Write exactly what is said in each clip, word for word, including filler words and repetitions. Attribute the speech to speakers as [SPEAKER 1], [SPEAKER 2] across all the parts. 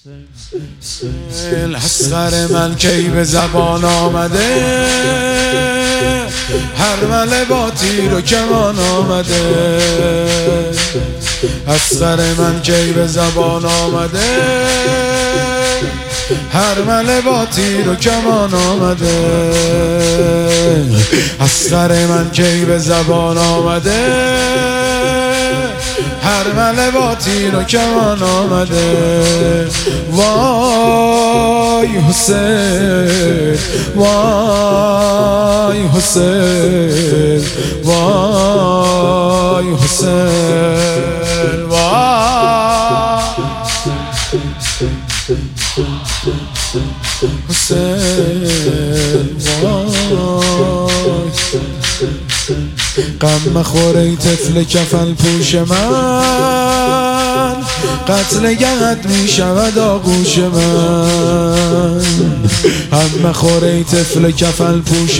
[SPEAKER 1] اصغر من کی به زبان آمده، هر مله با تیر و کمان آمده. اصغر من کی به زبان آمده، هر مله با تیر و کمان آمده. اصغر من کی به زبان آمده، هر مله با تیر و کمان آمده. وای حسین، وای حسین، وای حسین، وای حسین، وای. غم مخور ای طفل کفن پوش من، قتل گهت می شود آغوش من. غم مخور ای طفل کفن پوش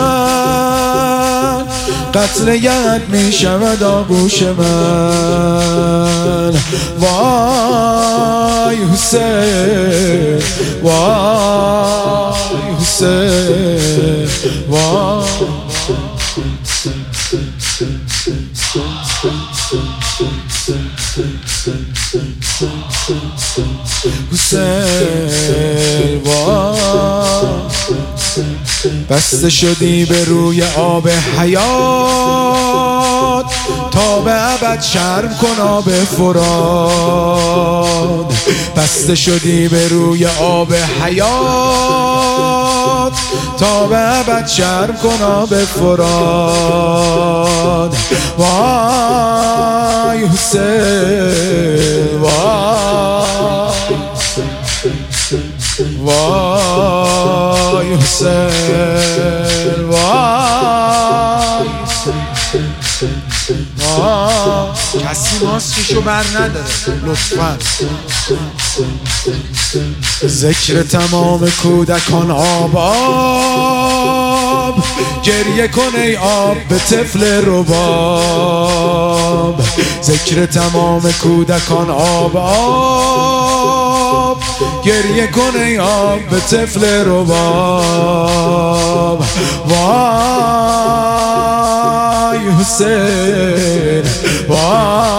[SPEAKER 1] من، قتل گهت می شود آغوش من. وای حسین، وای حسین، وای حسین، وای. بسته شدی به روی آب حیات، تا به ابد شرم کن آب فرات. بسته شدی به روی آب حیات، تا به ابد شرم کن آب فرات. وای حسین، وای، وای حسین، وای، وای. کسی ماسکشو بر نداره لطفاً. ذکر تمام کودکان آب آب، گریه کن ای آب به طفل رباب. ذکر تمام کودکان آب آب، گریه کن ای آب به طفل رباب. وای حسین، وای